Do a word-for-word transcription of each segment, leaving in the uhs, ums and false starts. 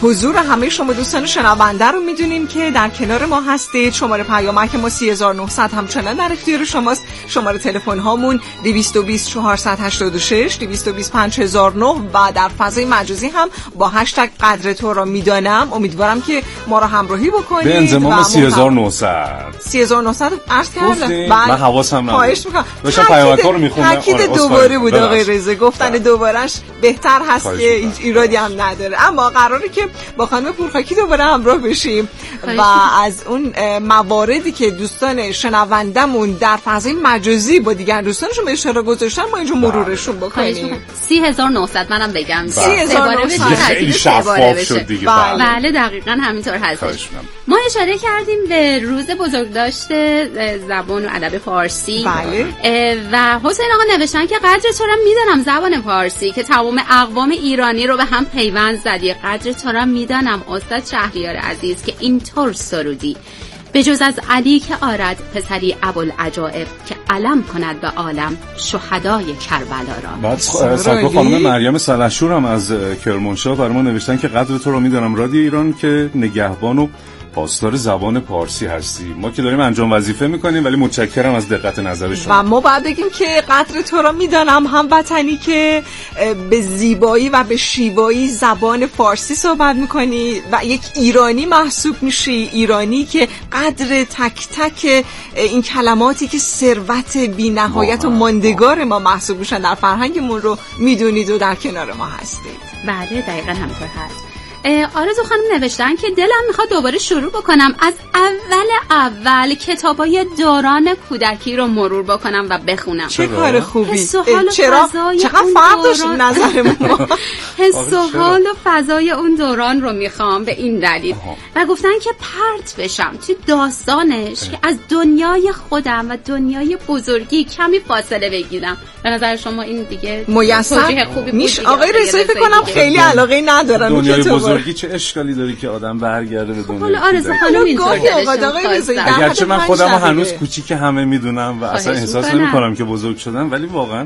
حضور همه شما دوستان شنونده رو میدونیم که در کنار ما هستید. شماره پیامک ما سی هزار و نهصد همچنان در اختیار شماست. شماره تلفن هامون دویست و بیست چهارصد و هشتاد و شش دویست و بیست پنج هزار و نه و در فضای مجازی هم با هشتگ قدر تو را میدانم. امیدوارم که ما را همراهی بکنید. به انضمام سی هزار و نهصد سی هزار و نهصد عرض کردم. من حواسم نبود. خواهش میکنم. داشتم پیامک‌ها رو میخوندم. تاکید دوباره بود آقای رضا. گفتن دوبارهش بهتر هست که هیچ ایرادی هم نداره. اما قراره که با خانم پورخاکی دوباره همراه بشیم و از اون مواردی که دوستان شنوندمون در فضای مجازی با دیگر دوستانشون به اشتراک گذاشتن ما اینجا مرورشون بکنیم. سی هزار و نهصد منم بگم. سی هزار و نهصد خیلی شفاف شد دیگه. بله دقیقاً همینطور هستش. ما اشاره کردیم به روز بزرگداشت زبان و ادب فارسی. بله. و حسین آقا نوشتن که قدر تو را میدانم زبان فارسی که تمام اقوام ایرانی رو به هم پیوند زدی. قدر تو را میدانم استاد شهریار عزیز که اینطور سرودی به جز از علی که آرد پسری ابوالعجائب که علم کند به عالم شهدای کربلا را. بعد سرکار خانم مریم سلحشور هم از کرمانشاه برای ما نوشتن که قدر تو را میدانم رادیو ایران که نگهبان و پاسدار زبان پارسی هستی. ما که داریم انجام وظیفه میکنیم ولی متشکرم از دقت نظر شما. و ما باید بگیم که قدر تو را میدانم هموطنی که به زیبایی و به شیوایی زبان فارسی صحبت میکنی و یک ایرانی محسوب میشی. ایرانی که قدر تک تک این کلماتی که ثروت بی نهایت و ماندگار ما محسوب میشن در فرهنگمون رو میدونید و در کنار ما هستید. بله دقیقاً همینطور هست. آرزو خانم نوشتن که دلم میخواد دوباره شروع بکنم از اول اول کتابای دوران کودکی رو مرور بکنم و بخونم. چه کار خوبی. حس و حال و چرا چقدر فرق داشت نظر ما. حس و حال و فضای اون دوران رو میخوام به این دلیل. و گفتن که پرت بشم توی داستانش که از دنیای خودم و دنیای بزرگی کمی فاصله بگیرم. به نظر شما این دیگه میسر میشه؟ آقای رضایی فکر کنم خیلی علاقه ندارن دنیای بزرگی. چه اشکالی داره که آدم برگرده به دنیای آرزو خانم اینطور دلشون اگرچه من خودم هنوز کوچیک همه میدونم و اصلا احساس نمی‌کنم که بزرگ شدم ولی واقعا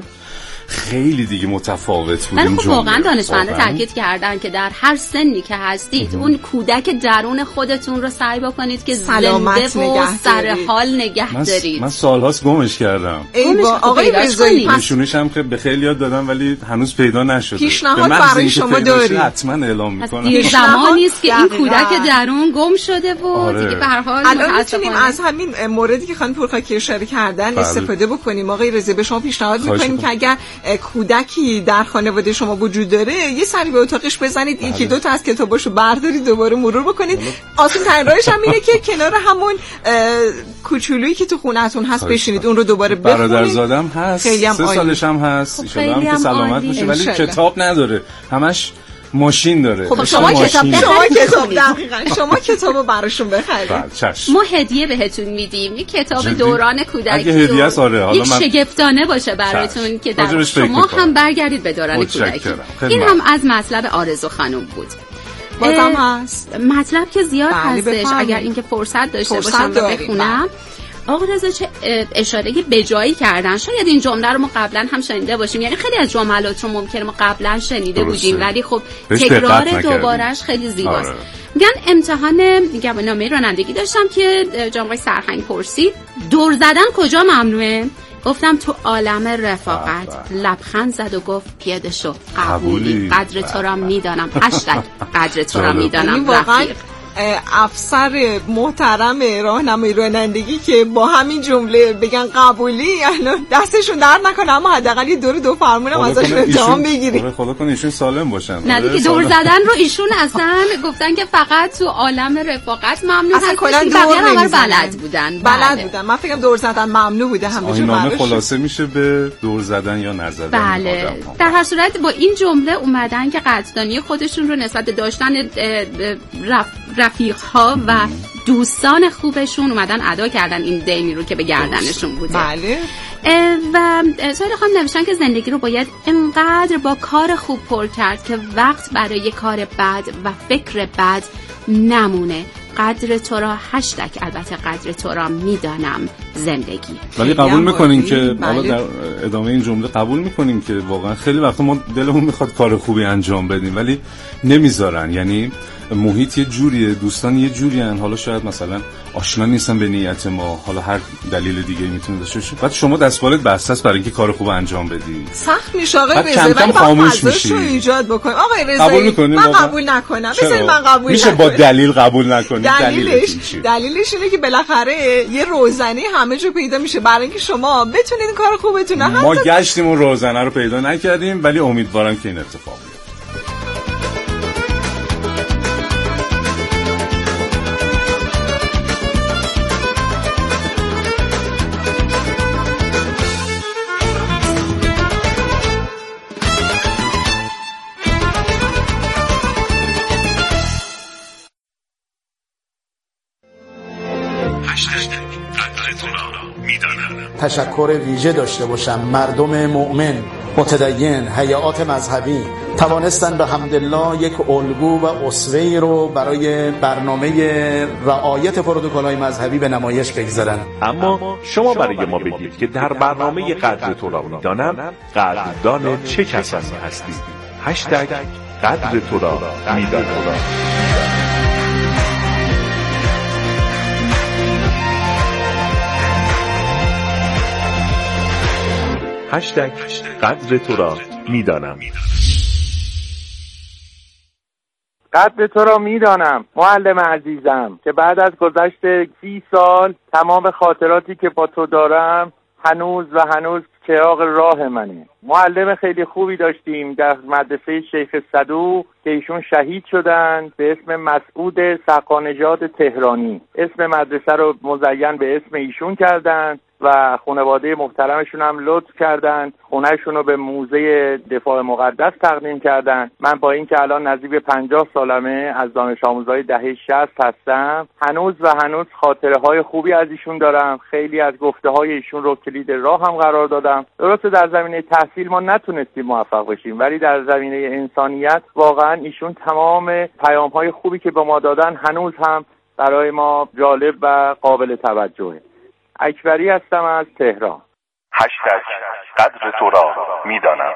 خیلی دیگه متفاوت بود. ولی خب واقعا دانشمندا تاکید کردن که در هر سنی که هستید اون کودک درون خودتون رو سعی بکنید که سلامت و سر حال نگه دارید. من سال‌هاست گمش کردم. آقای رضایی نشونش هم که به خیلی یاد دادم ولی هنوز پیدا نشده. پیشنهاد برای شما دارید. حتما اعلام می‌کنم. دیگه زمانی است که این کودک درون گم شده و دیگه به هر حال الان میتونیم از همین موردی که خانم پورخاکی اشاره کردن استفاده بکنیم. آقای رضایی به شما پیشنهاد می‌کنیم که اگر کودکی در خانواده شما وجود داره یه سری به اتاقش بزنید یکی دو تا از کتاباشو بردارید دوباره مرور بکنید. آسون ترین راهش هم اینه که کنار همون کوچولویی که تو خونه‌تون هست بشینید اون رو دوباره بخونید. برادرزادم هست سه سالش هم هست ان شاءالله هم که سلامت باشه ولی کتاب نداره همش ماشین داره. خب شما کتاب شما کتاب دقیقاً شما کتابو براشون بخرید. ما هدیه بهتون میدیم یک کتاب دوران کودکی. اگه هدیه است آره حالا من شگفتانه باشه براتون که در شما هم برگردید به دوران کودکی. این هم از مطلب آرزو خانم بود. بازم هست مطلب که زیاد هستش اگر اینکه فرصت داشته باشم و بخونم. آقا رضا چه اشاره به جایی کردن. شاید این جمله رو ما قبلا هم شنیده باشیم یعنی خیلی از جملات رو ممکنه ما قبلا شنیده بودیم ولی خب تکرار دوبارهش خیلی زیباست. میگن امتحان گواهینامه رانندگی داشتم که جناب سرهنگ پرسید دور زدن کجا ممنوعه؟ گفتم تو عالم رفاقت. لبخند زد و گفت پیاده شو قبولی. قدر تو را میدانم هشتگ قدر تو را میدانم رفیق. افسر محترم راهنمای رانندگی که با همین جمله بگن قبولی الان دستشون درد نکنه اما حداقل یه دور دو فرمونم ازشون امتحان بگیریم. خدا کنه ایشون سالم باشن. نه دیگه دور زدن رو ایشون اصلا گفتن که فقط تو عالم رفاقت ممنوع هست. کلا دور بلد بودن. بلد بودن. من فکرم دور زدن ممنوع بوده همه جا براش. خلاصه میشه به دور زدن یا نزدن. بله. در هر صورت با این جمله اومدن که قدردانی خودشون رو نسبت داشتن رفیق‌ها و دوستان خوبشون اومدن ادا کردن این دینی رو که به گردنشون بوده. بله. و سایل خانم نوشتن که زندگی رو باید انقدر با کار خوب پر کرد که وقت برای کار بد و فکر بد نمونه. قدر تو را هشتگ البته قدر تو را میدانم زندگی. ولی قبول میکنین که حالا در ادامه این جمله قبول میکنیم که واقعا خیلی وقتا ما دلمون میخواد کار خوبی انجام بدیم ولی نمیذارن. یعنی محیط یه جوریه، دوستان یه جوریان، حالا شاید مثلا آشنا نیستن به نیت ما، حالا هر دلیل دیگه میتونه داشته باشه. بعد شما دستمالت بسته است برای اینکه کار خوب انجام بدی. سخت میشه آقای رضایی، کم کم خاموش میشی. رو ایجاد بکنیم آقای رضایی. من قبول نکنم. بذارید من قبول میشه نکنم. با دلیل قبول نکنیم. دلیلش دلیلش اینه که بالاخره یه روزنه همه جا پیدا میشه برای اینکه شما بتونید کار خوبتون رو. ما گشتیم اون روزنه رو پیدا نکردیم، ولی امیدوارم که این اتفاق بیفته. تشکر ویژه داشته باشم مردم مؤمن، متدین، هیئات مذهبی توانستن به حمدالله یک الگو و اسوه‌ای رو برای برنامه رعایت پروتکل‌های مذهبی به نمایش بگذارن. اما شما برای ما بگید که در برنامه قدر تو را میدانم قدردان چه کسانی هستید؟ هشتگ قدر تو را میدانم. هشتگ قدر تو را میدانم. قدر تو را میدانم معلم عزیزم که بعد از گذشت سی سال تمام خاطراتی که با تو دارم هنوز و هنوز چراغ راه منه. معلم خیلی خوبی داشتیم در مدرسه شیخ صدوق که ایشون شهید شدن به اسم مسعود سقانجاد تهرانی. اسم مدرسه رو مزین به اسم ایشون کردن و خانواده محترمشون هم لطف کردن خونهشون رو به موزه دفاع مقدس تقدیم کردن. من با اینکه الان نزدیک پنجاه سالمه از دانش آموزای دهه شصت هستم، هنوز و هنوز خاطره های خوبی از ایشون دارم. خیلی از گفته های ایشون رو کلید راه هم قرار دادم. درسته در زمینه تحصیل ما نتونستیم موفق بشیم، ولی در زمینه انسانیت واقعا ایشون تمام پیام های خوبی که به ما دادن هنوز هم برای ما جالب و قابل توجهه. اکبری هستم از تهران. هشتگ قدر تو را میدانم.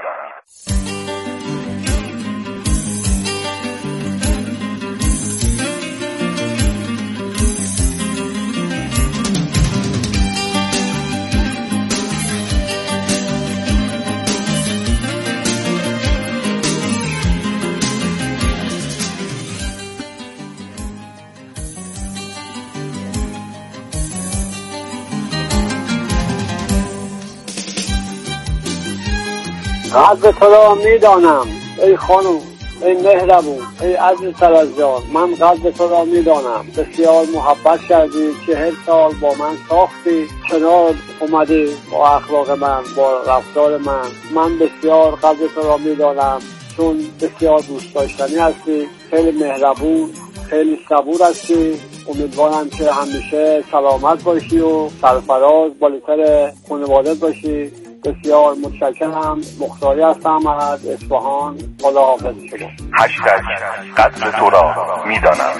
قدر تو را میدانم ای خانم، ای مهربون، ای عزیز طرزیار. من قدر تو را میدانم. بسیار محبت کردی، چهل سال با من ساختی، کنار اومدی با اخلاق من، با رفتار من. من بسیار قدر تو را میدانم چون بسیار دوست داشتنی هستی، خیلی مهربون، خیلی صبور هستی. امیدوارم که همیشه سلامت باشی و سرفراز بالاتر خانواده باشی. بسیار متشکرم. مختاری هستم از اصفهان. خدا حافظ شما. هشتگ قدر تو را میدانم.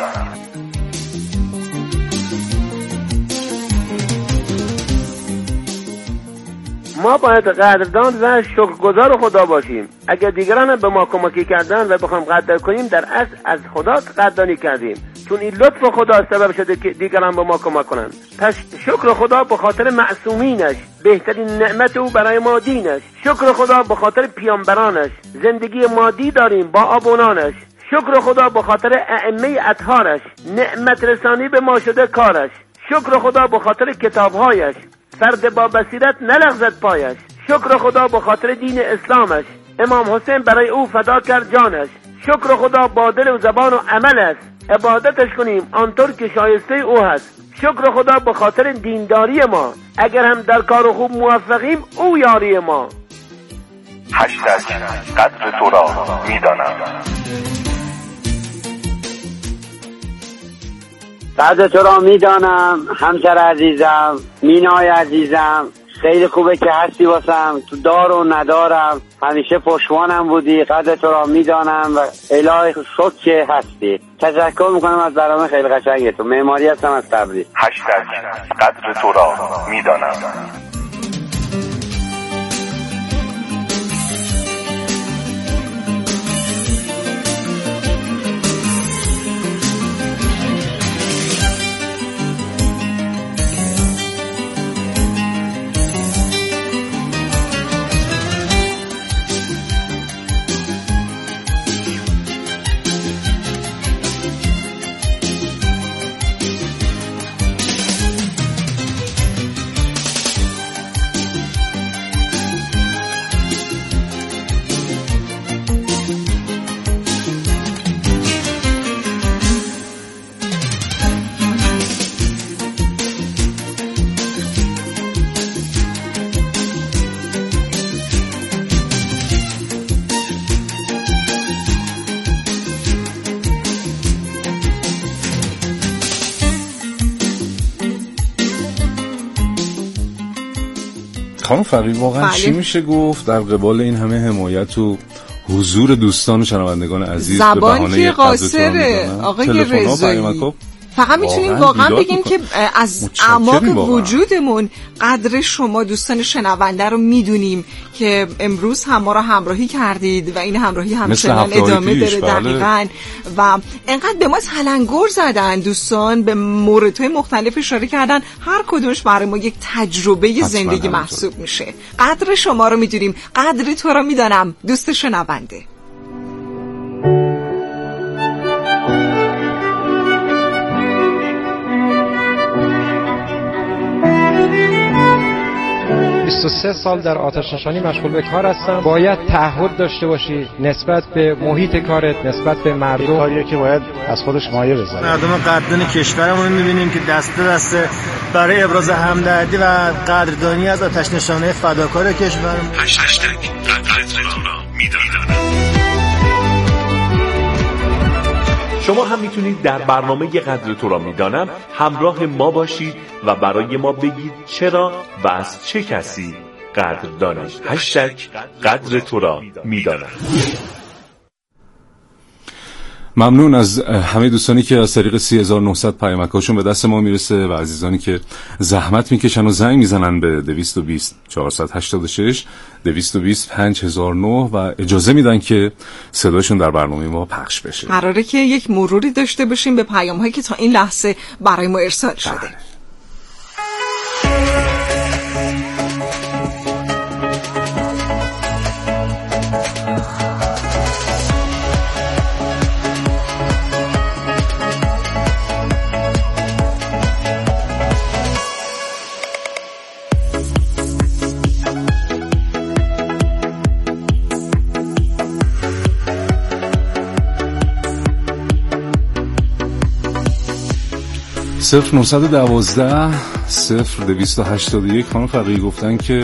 ما باید قدردان و شکرگزار خدا باشیم. اگر دیگران به ما کمکی کردن و بخوایم قدر کنیم، در اصل از خدا قدردانی کردیم، چون این لطف خدا سبب شده که دیگران به ما کمک کنند. پس شکر خدا به خاطر معصومینش، بهترین نعمت او برای ما دینش. شکر خدا به خاطر پیامبرانش، زندگی مادی داریم با آبونانش. شکر خدا به خاطر ائمه اطهارش، نعمت رسانی به ما شده کارش. شکر خدا به خاطر کتابهایش، فرد با بصیرت نلغزد پایش. شکر خدا به خاطر دین اسلامش، امام حسین برای او فدا کرد جانش. شکر خدا با دل و زبان و عمل است، عبادتش کنیم آنطور که شایسته او هست. شکر خدا به خاطر دینداری ما، اگر هم در کار خوب موفقیم او یاری ما. هشتگ قدر تو را میدانم. قدر تو را میدانم همسر عزیزم، مینای عزیزم. خیلی خوبه که هستی واسم، تو دار و ندارم همیشه پشتوانم بودی. قدر تو را میدانم و الهی شکر که هستی. تشکر میکنم از برنامه خیلی قشنگه. تو معماری هستم از تبریز. هشتگ قدر تو را میدانم. خانم فقیه واقعا بله. چی میشه گفت در قبال این همه حمایت و حضور دوستان و شنوندگان عزیز به بهانه قاصره آقای رضایی فقط میتونیم واقعا بگیم که از اعماق وجودمون قدر شما دوستان شنونده رو میدونیم که امروز هم ما رو همراهی کردید و این همراهی همچنان ادامه داره دقیقاً و انقدر به ما تلنگر زدن دوستان به موردهای مختلف اشاره کردن هر کدومش برای ما یک تجربه زندگی محسوب میشه. قدر شما رو میدونیم، قدر تو رو میدانم دوست شنونده. بیست و سه سال در آتش نشانی مشغول به کار هستم. باید تعهد داشته باشی نسبت به محیط کارت، نسبت به مردم. کاریه که باید از خودش مایه بذاره. مردم قدردان کشورمون رو می‌بینیم که دست به دست برای ابراز همدردی و قدردانی از آتش نشانی فداکار کشورمون. هشتگ قدر تو را می‌دانم. شما هم میتونید در برنامه قدر تو را میدانم همراه ما باشید و برای ما بگید چرا و از چه کسی قدر دانید. هشتگ قدر تو را میدانم. ممنون از همه دوستانی که از طریق سی هزار و نهصد پیامکاشون به دست ما میرسه و عزیزانی که زحمت میکشن و زنگ میزنن به دویست و بیست چهارصد و هشتاد و شش دویست و بیست پنج هزار و نه و اجازه میدن که صداشون در برنامه ما پخش بشه. قراره که یک مروری داشته باشیم به پیام‌هایی که تا این لحظه برای ما ارسال شده. بله. صفر نهصد و دوازده صفر دویست و هشتاد و یک خانم فقیه گفتن که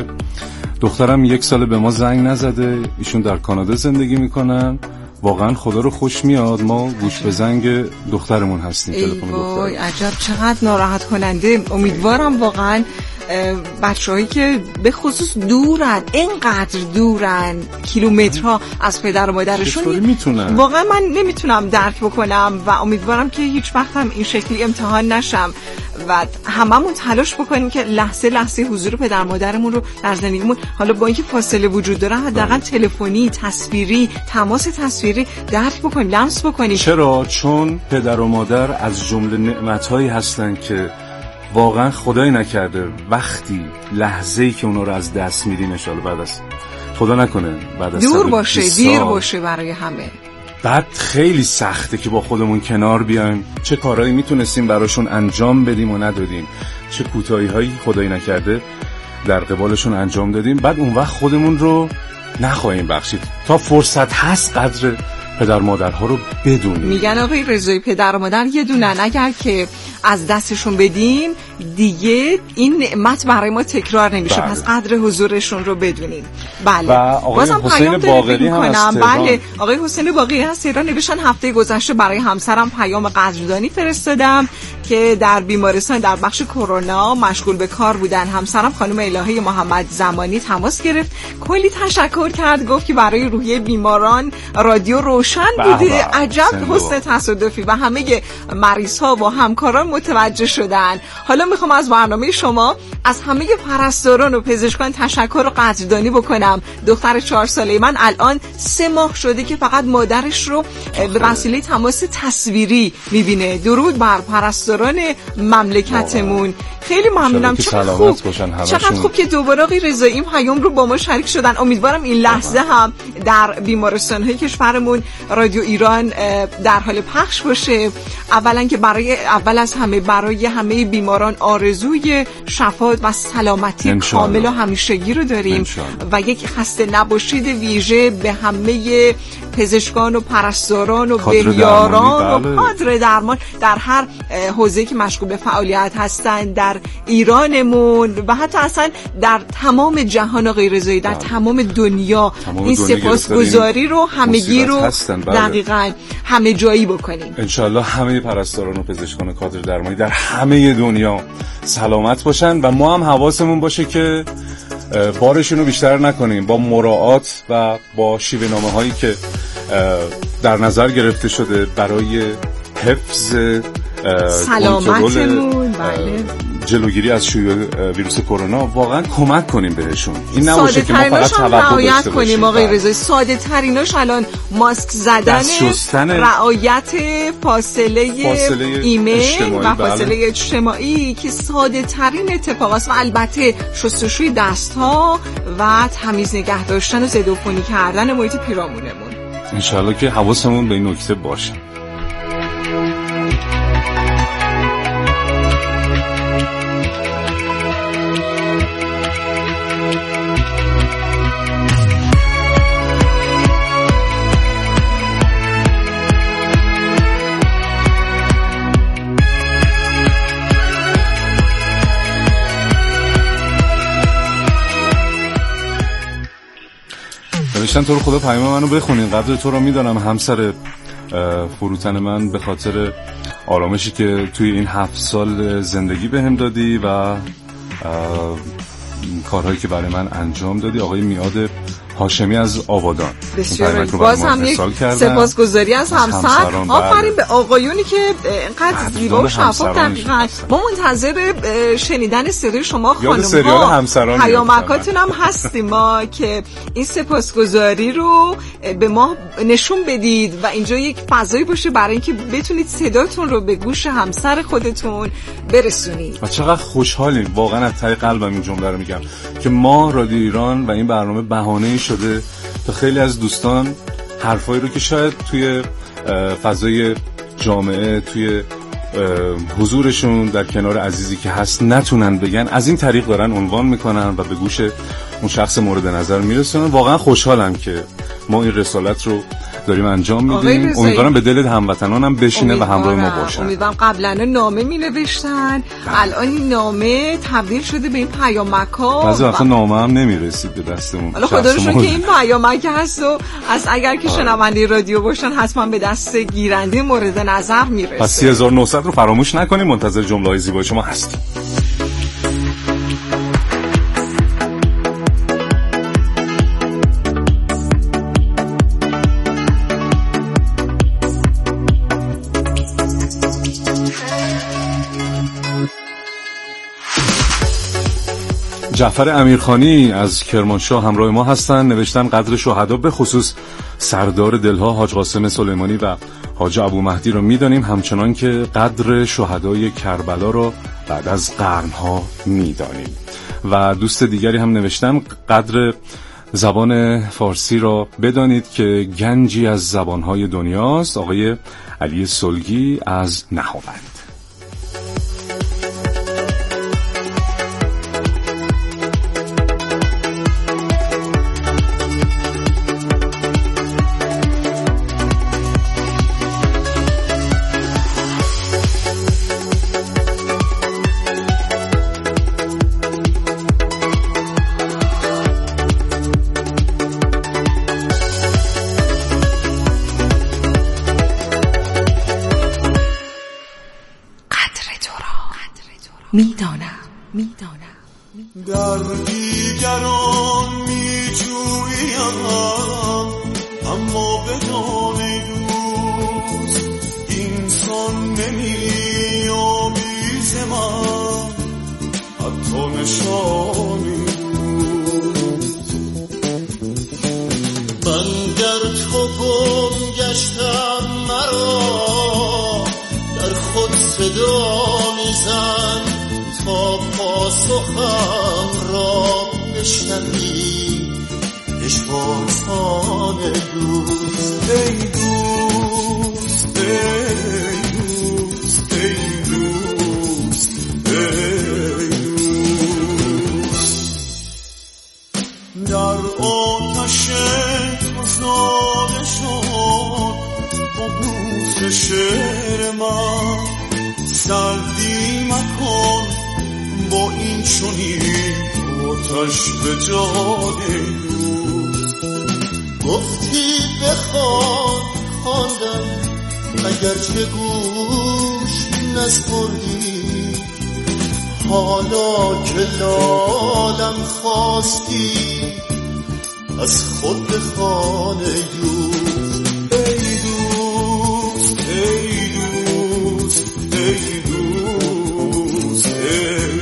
دخترم یک سال به ما زنگ نزده، ایشون در کانادا زندگی میکنن، واقعا خدا رو خوش میاد ما گوش به زنگ دخترمون هستیم. تلفن دختر عجب چقدر ناراحت کننده. امیدوارم واقعا بچه‌هایی که به خصوص دورن اینقدر دورن کیلومترها از پدر و مادرشون میتونن. واقعا من نمیتونم درک بکنم و امیدوارم که هیچ وقت هم این شکلی امتحان نشم و هممون تلاش بکنیم که لحظه لحظه حضور پدر مادرمون رو در زندگیمون، حالا با اینکه فاصله وجود داره، حداقل تلفنی، تصویری، تماس تصویری درک بکنیم، لمس بکنیم. چرا؟ چون پدر و مادر از جمله نعمت‌هایی هستن که واقعا خدای نکرده وقتی لحظه‌ای که اونا رو از دست میدیم ان شاءالله بعد از خدا نکنه بعد از دور باشه دیر باشه برای همه، بعد خیلی سخته که با خودمون کنار بیایم چه کارهایی میتونستیم براشون انجام بدیم و ندادیم، چه کوتاهی‌هایی خدای نکرده در قبالشون انجام دادیم، بعد اون وقت خودمون رو نخواهیم بخشید. تا فرصت هست قدر پدر مادرها رو بدونیم. میگن آقای رضایی پدر و مادر یه دونن، اگر که از دستشون بدیم دیگه این نعمت برای ما تکرار نمیشه. بله. پس قدر حضورشون رو بدونیم. بله. و آقای حسین باقری هم از بله آقای حسین باقری از تهران نوشتن هفته گذشته برای همسرم پیام قدردانی فرستادم که در بیمارستان در بخش کرونا مشغول به کار بودن. همسرم خانم الهه محمد زمانی تماس گرفت، کلی تشکر کرد، گفت که برای روحیه بیماران رادیو روشن بوده. عجب حسن تصادفی و همه مریض ها و همکاران متوجه شدن. حالا میخوام از برنامه شما از همه پرستاران و پزشکان تشکر و قدردانی بکنم. دختر چهار ساله من الان سه ماه شده که فقط مادرش رو به وسیله تماس تصویری میبینه. درود بر پرستاران مملکتمون. خیلی ممنونم. چقدر خوب چقدر خوب که دوباره آقای رضایی این پیام رو با ما شریک شدن. امیدوارم این لحظه هم در بیمارستان‌های کشورمون رادیو ایران در حال پخش باشه. اولا که برای اول از همه برای همه بیماران آرزوی شفا و سلامتی کامل و همیشگی رو داریم و یک خسته نباشید ویژه به همه پزشکان و پرستاران و بهیاران و کادر درمان در هر حوزه‌ای که مشغول به فعالیت هستند در ایرانمون و حتی اصلا در تمام جهان غیر رضایی، در تمام دنیا. تمام این سپاسگزاری رو همگی رو دقیقاً همه جایی بکنیم. انشالله همه پرستاران و پزشکان و کادر درمانی در همه دنیا سلامت باشن و ما هم حواسمون باشه که بارشون رو بیشتر نکنیم، با مراعات و با شیوه نامه هایی که در نظر گرفته شده برای حفظ سلامتمون، بله، جلوگیری از شیوع ویروس کرونا واقعا کمک کنیم بهشون. این نباشه که ما فقط توقع داشته باشیم. آقای رضایی ساده تریناش الان ماسک زدن، رعایت فاصله, فاصله ایمن و فاصله بله. اجتماعی که ساده ترین اتفاقاست و البته شستشوی دست ها و تمیز نگه داشتن و ضدعفونی کردن محیط پیرامونمون. انشالله که حواسمون به این نکته باشه. نوشتن تو رو خدا پیام منو بخونین، قدر تو رو میدانم همسر فروتن من، به خاطر آرامشی که توی این هفت سال زندگی بهم دادی و کارهایی که برای من انجام دادی. آقای میاد هاشمی از آبادان بسیار باز هم یک سپاسگزاری از همسر. آفرین به آقایونی که اینقدر زیبا و شفاف. دقیقاً ما منتظر شنیدن صدای شما خانم‌ها، پیامکاتون هم هستیم ما که این سپاسگزاری رو به ما نشون بدید و اینجا یک فضایی باشه برای اینکه بتونید صداتون رو به گوش همسر خودتون برسونید. و چقدر خوشحالیم واقعا، از ته قلبم این جمله رو میگم که ما رادیو ایران و این برنامه بهانه‌ای شده تا خیلی از دوستان حرفایی رو که شاید توی فضای جامعه، توی حضورشون در کنار عزیزی که هست نتونن بگن، از این طریق دارن عنوان میکنن و به گوش اون شخص مورد نظر میرسونن. واقعا خوشحالم که ما این رسالت رو داریم انجام میدیم. امیدوارم به دل هموطنانم بشینه و همراه ما باشه. امیدوارم قبلا نامه مینوشتن، الان این نامه تبدیل شده به این پیامک‌ها. بعضی وقتا نامه هم نمیرسید به دستمون. حالا خدا رو شکر که این پیامک هست و از اگر که شنونده رادیو باشن حتما به دست گیرنده مورد نظر میرسه. پس سه هزار و نهصد رو فراموش نکنیم. منتظر جمله‌های زیبای شما هستیم. جعفر امیرخانی از کرمانشاه همراه ما هستن. نوشتن قدر شهدا به خصوص سردار دلها حاج قاسم سلیمانی و حاج ابو مهدی رو میدانیم، همچنان که قدر شهدای کربلا رو بعد از قرنها میدانیم. و دوست دیگری هم نوشتن قدر زبان فارسی را بدانید که گنجی از زبانهای دنیاست. آقای علی سلگی از نهاوند. میدانم میدانم در دیگران میجویم، اما بدان دوست اینسان نمی‌آمیز من حتی نشانی دوست. من در تو گم گشتم، مرا در خود صدا میزن تا پاسخم را بشنوی. اشواران دوست، ای دوست، ای دوست، ای دوست، ای دوست. در آتش تو زاده شد قبوس شعر من، سردی مکن با این چنین آتش به جان دوست. گفتی بخوان خواندم اگرچه گوش نسپردی، حالا که لالم خواستی از خود خانه دوست. ای دوست ای دوست ای دوست ای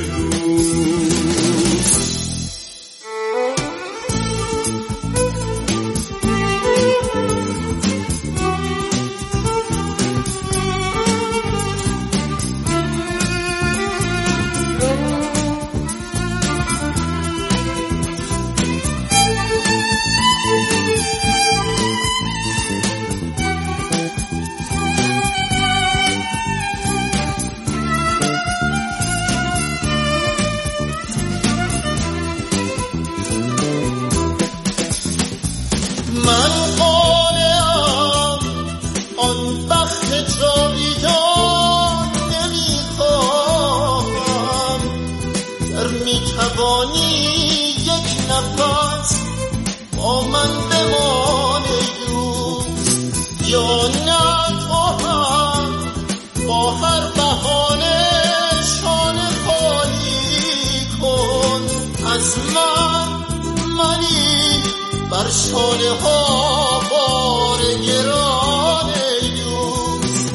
شانه ها بار گرانه دوست.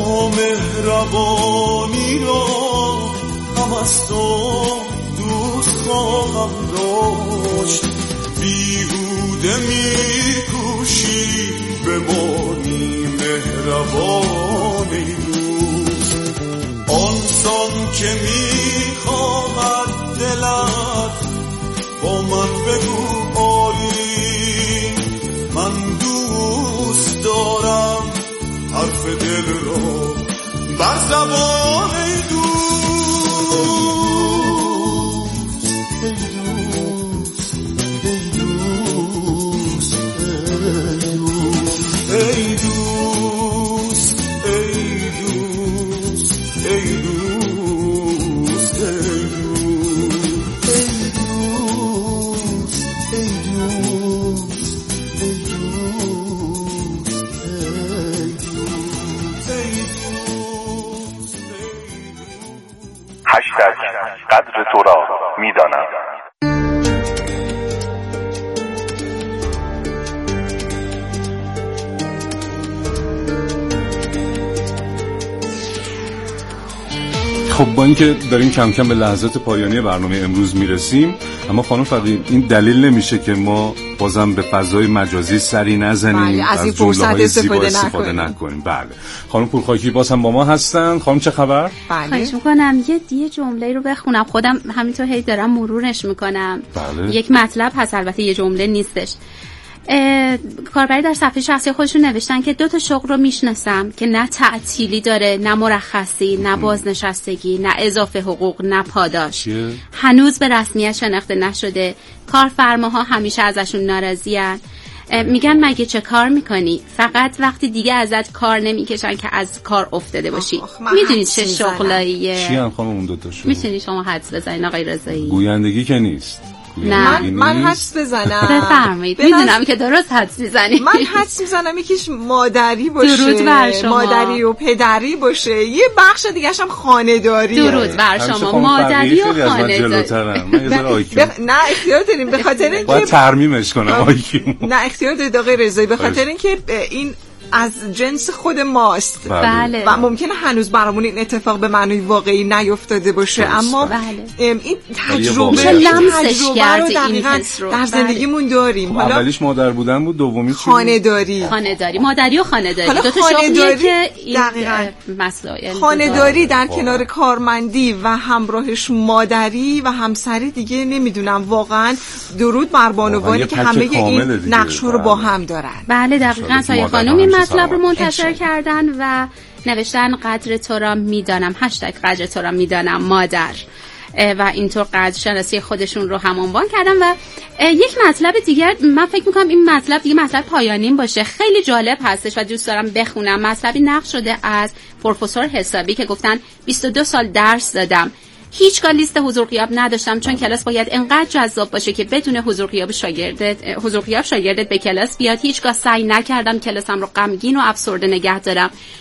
نامهربانی را هم از تو دوست خواهم داشت، بیهوده میکوشی بمانی مهربانی دوست. آنسان که میخواهد دلت با من بگو آری، من دوست دارم حرف دل را بر زبان دوست. ای دوست ای دوست ای دوست ای دوست ای دوست قدر تو را میدانم. خب با اینکه داریم کم کم به لحظات پایانی برنامه امروز میرسیم، اما خانم فقیه این دلیل نمیشه که ما بازم به فضای مجازی سری نزنیم، بله، از این فرصت استفاده, استفاده نکنیم. بله خانم پورخاکی باز هم با ما هستن. خانم چه خبر؟ بله خواهش میکنم یه دیگه جمله رو بخونم، خودم همینطور هی دارم مرورش میکنم. بله. یک مطلب هست، البته یه جمله نیستش. کاربری در صفحه شخصی خودشون نوشتن که دو تا شغل رو میشناسم که نه تعطیلی داره، نه مرخصی، نه بازنشستگی، نه اضافه حقوق، نه پاداش. چیه؟ هنوز به رسمیت شناخته نشده. کارفرماها همیشه ازشون ناراضی‌ان. میگن مگه چه کار میکنی؟ فقط وقتی دیگه ازت کار نمیکشن که از کار افتاده باشی. میدونید چه شغلاییه؟ چی هم خانم اون دو تا شغل؟ میتونی شما حدس بزنین آقای رضایی؟ گویندگی که نیست. نه من حدس بزنم. بفرمایید. میدونم که درست حدس میزنی. من حدس میزنم یکیش مادری باشه، درود بر شما. مادری و پدری باشه، یه بخش دیگه‌ش هم خانه‌داری. درود بر شما. مادری و خانه‌داری. نه اختیار داریم به خاطر اینکه باید ترمیمش کنم آیکیو. نه اختیار دارید آقای رضایی به خاطر اینکه این از جنس خود ماست. بله. و ممکنه هنوز برامون این اتفاق به معنی واقعی نیفتاده باشه، اما بله. این تجربه لمسش کرده این حس رو در زندگیمون داریم. حالا اولیش مادر بودن بود، دومی چی؟ خانه‌داری. خانه‌داری، مادری و خانه‌داری. دو تا شغلیه که دقیقاً مسائل خانه‌داری در کنار کارمندی و همراهش مادری و همسری دیگه نمیدونم واقعا درود بر بانوانی که همه این نقش‌ها رو با هم دارن. بله دقیقاً. سایه خانم مطلب رو منتشر کردن و نوشتن قدر تو را میدانم، هشتگ قدر تو را میدانم مادر، و اینطور قدر شناسی خودشون رو هم عنوان کردن. و یک مطلب دیگر، من فکر میکنم این مطلب دیگه مطلب پایانیم باشه، خیلی جالب هستش و دوست دارم بخونم. مطلبی نقل شده از پروفسور حسابی که گفتن بیست و دو سال درس دادم، هیچگاه لیست حضور غیاب نداشتم، چون کلاس باید انقدر جذاب باشه که بدون حضور غیاب شاگردت حضور غیاب شاگردت به کلاس بیاد. هیچگاه سعی نکردم کلاسم رو غمگین و افسرده نگه دارم.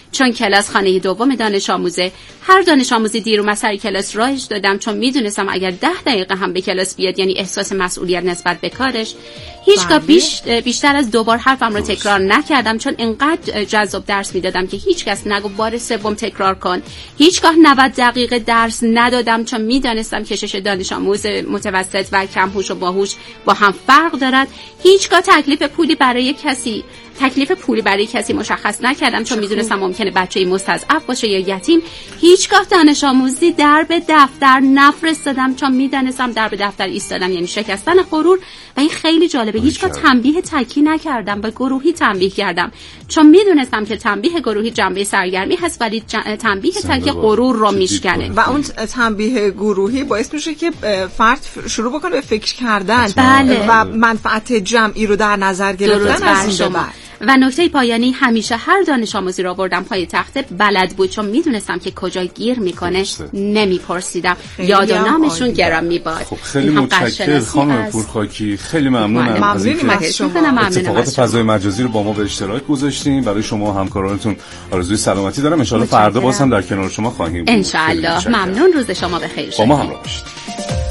چون کلاس خانه دوم دانش آموزه. هر دانش آموزی دیر اومد سر کلاس راهش دادم، چون میدونستم اگر ده دقیقه هم به کلاس بیاد یعنی احساس مسئولیت نسبت به کارش. هیچگاه بیش بیشتر از دو بار حرفم رو تکرار نکردم، چون انقدر جذاب درس میدادم که هیچ کس نگو بار سوم تکرار کن. هیچگاه نود دقیقه درس ندادم، چون میدانستم کشش دانش آموز متوسط و کم هوش و باهوش با هم فرق دارد. هیچگاه تکلیف پولی برای کسی تکلیف پولی برای کسی مشخص نکردم، چون میدونستم ممکنه بچه‌ای مستضعف باشه یا یتیم. هیچگاه دانش آموزی در به دفتر نفرستادم، چون میدونستم در به دفتر ایستادم یعنی شکستن غرور. و این خیلی جالبه، هیچگاه تنبیه تکی نکردم، به گروهی تنبیه کردم، چون میدونستم که تنبیه گروهی جنبه سرگرمی هست ولی تنبیه تکی غرور رو میشکنه. و اون تنبیه گروهی باعث میشه که فرد شروع بکنه به فکر کردن بله. و منفعت جمعی رو در نظر گرفتن از این بعد. و نکته پایانی، همیشه هر دانش آموزی را بردم پای تخت بلد بود، چون میدونستم که کجا گیر میکنه نمیپرسیدم. یاد و نامشون گرامی باد. خب خیلی متشکرم خانم پورخاکی، خیلی ممنونم از اینکه اتفاقات فضای مجازی رو با ما به اشتراک گذاشتیم. برای شما و همکارانتون آرزوی سلامتی دارم. ان شاء الله فردا باز هم در کنار شما خواهیم بود. ان شاء الله. ممنون، روز شما بخیر. با ما همراه باشید.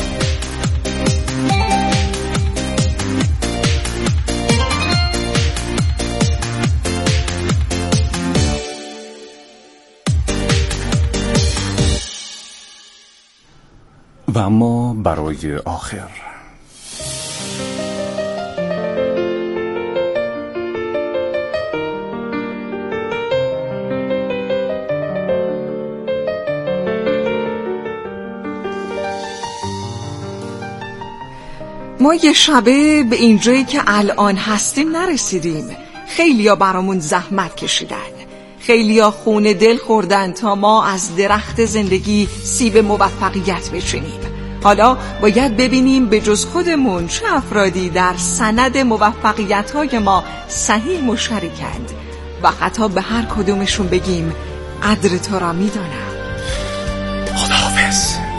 و اما برای آخر ما یه شبه به اینجایی که الان هستیم نرسیدیم. خیلیا برامون زحمت کشیدن، خیلیا خون دل خوردن تا ما از درخت زندگی سیب موفقیت بچینیم. حالا باید ببینیم به جز خودمون چه افرادی در سند موفقیت‌های ما صحیح مشارکند و حتی به هر کدومشون بگیم قدر تو را میدانم. خداحافظ.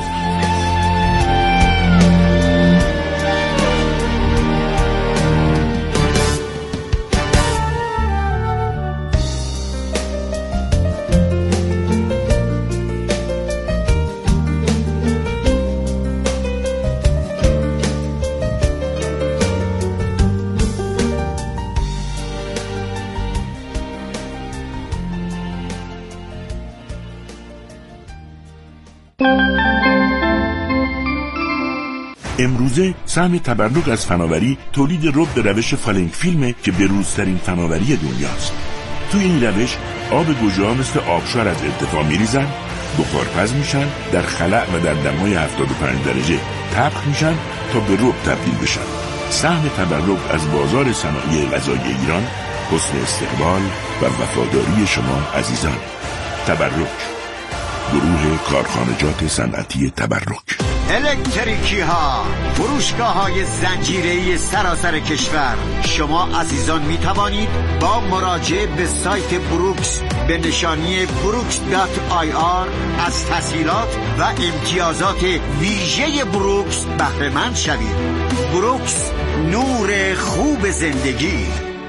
امروزه سهم تبرک از فناوری تولید رب به روش فالنگ فیلمه که بروزترین فناوری دنیاست. تو این روش آب گوجه‌ها مثل آبشار از ارتفاع میریزن، بخارپز میشن، در خلأ و در دمای هفتاد و پنج درجه طبخ میشن تا به رب تبدیل بشن. سهم تبرک از بازار صنایع غذایی ایران حسن استقبال و وفاداری شما عزیزان. تبرک، گروه کارخانجات صنعتی تبرک. الکتریکی ها، فروشگاه های زنجیره‌ای سراسر کشور. شما عزیزان می توانید با مراجعه به سایت بروکس به نشانی بروکس دات آی آر از تسهیلات و امتیازات ویژه بروکس بهره مند شوید. بروکس، نور خوب زندگی.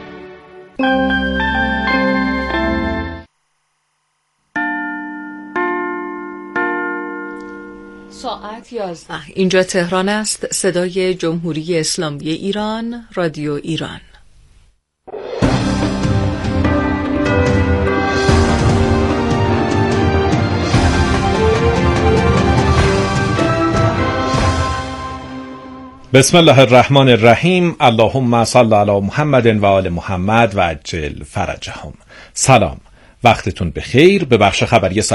ساعت یازده. اینجا تهران است. صدای جمهوری اسلامی ایران، رادیو ایران. بسم الله الرحمن الرحیم. اللهم صل علی محمد و آل محمد و عجل فرجهم. سلام، وقتتون بخیر. به بخش خبری